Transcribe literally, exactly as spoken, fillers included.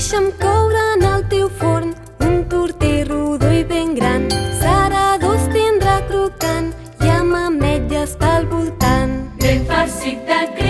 Deixa'm coure en el teu forn un tortell rodó i ben gran. Serà dolç, tindrà crocant i amb ametlles pel voltant. Ben farcit de